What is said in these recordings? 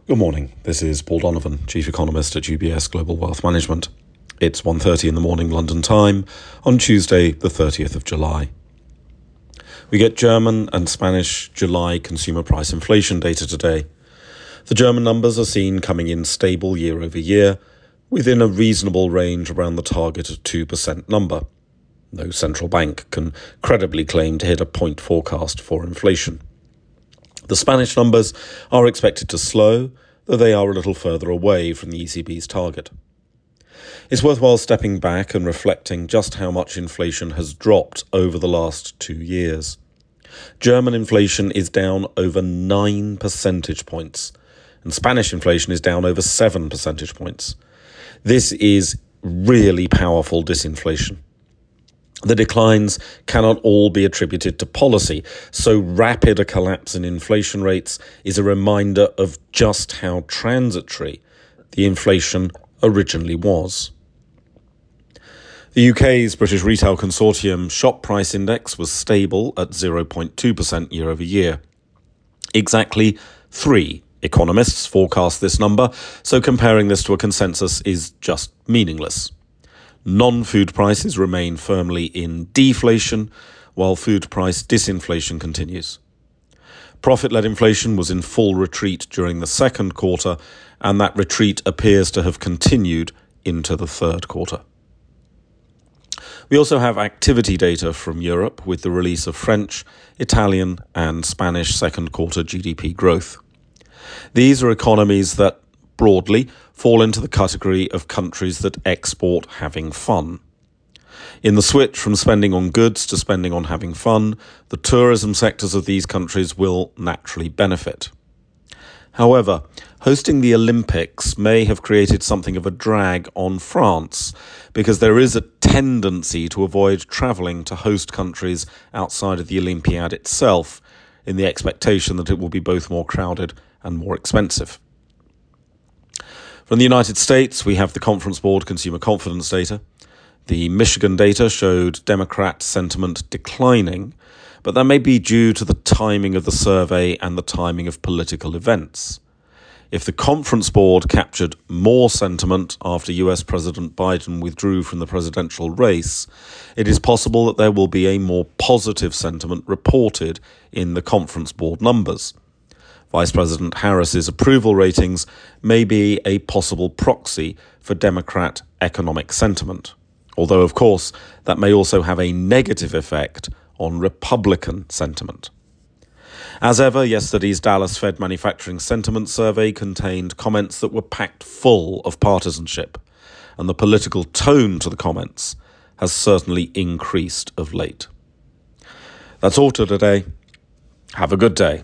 Good morning. This is Paul Donovan, Chief Economist at UBS Global Wealth Management. It's 1:30 in the morning London time on Tuesday, the 30th of July. We get German and Spanish July consumer price inflation data today. The German numbers are seen coming in stable year over year, within a reasonable range around the target of 2% number. No central bank can credibly claim to hit a point forecast for inflation. The Spanish numbers are expected to slow, though they are a little further away from the ECB's target. It's worthwhile stepping back and reflecting just how much inflation has dropped over the last 2 years. German inflation is down over 9 percentage points, and Spanish inflation is down over 7 percentage points. This is really powerful disinflation. The declines cannot all be attributed to policy. So rapid a collapse in inflation rates is a reminder of just how transitory the inflation originally was. The UK's British Retail Consortium shop price index was stable at 0.2% year over year. Exactly 3 economists forecast this number, so comparing this to a consensus is just meaningless. Non-food prices remain firmly in deflation, while food price disinflation continues. Profit-led inflation was in full retreat during the second quarter, and that retreat appears to have continued into the third quarter. We also have activity data from Europe with the release of French, Italian, and Spanish second quarter GDP growth. These are economies that broadly fall into the category of countries that export having fun. In the switch from spending on goods to spending on having fun, the tourism sectors of these countries will naturally benefit. However, hosting the Olympics may have created something of a drag on France, because there is a tendency to avoid travelling to host countries outside of the Olympiad itself, in the expectation that it will be both more crowded and more expensive. From the United States, we have the Conference Board consumer confidence data. The Michigan data showed Democrat sentiment declining, but that may be due to the timing of the survey and the timing of political events. If the Conference Board captured more sentiment after US President Biden withdrew from the presidential race, it is possible that there will be a more positive sentiment reported in the Conference Board numbers. Vice President Harris's approval ratings may be a possible proxy for Democrat economic sentiment, although, of course, that may also have a negative effect on Republican sentiment. As ever, yesterday's Dallas Fed Manufacturing Sentiment Survey contained comments that were packed full of partisanship, and the political tone to the comments has certainly increased of late. That's all for today. Have a good day.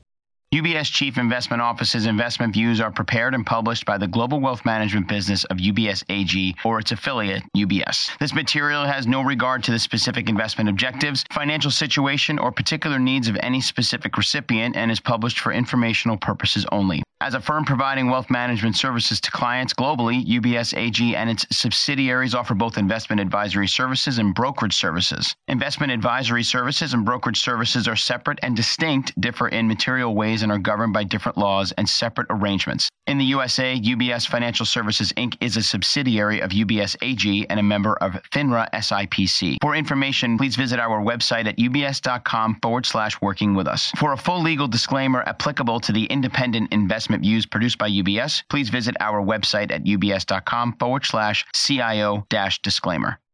UBS Chief Investment Office's investment views are prepared and published by the global wealth management business of UBS AG or its affiliate, UBS. This material has no regard to the specific investment objectives, financial situation, or particular needs of any specific recipient and is published for informational purposes only. As a firm providing wealth management services to clients globally, UBS AG and its subsidiaries offer both investment advisory services and brokerage services. Investment advisory services and brokerage services are separate and distinct, differ in material ways, and are governed by different laws and separate arrangements. In the USA, UBS Financial Services Inc. is a subsidiary of UBS AG and a member of FINRA SIPC. For information, please visit our website at ubs.com/working with us. For a full legal disclaimer applicable to the independent investment views produced by UBS, please visit our website at ubs.com/CIO-disclaimer.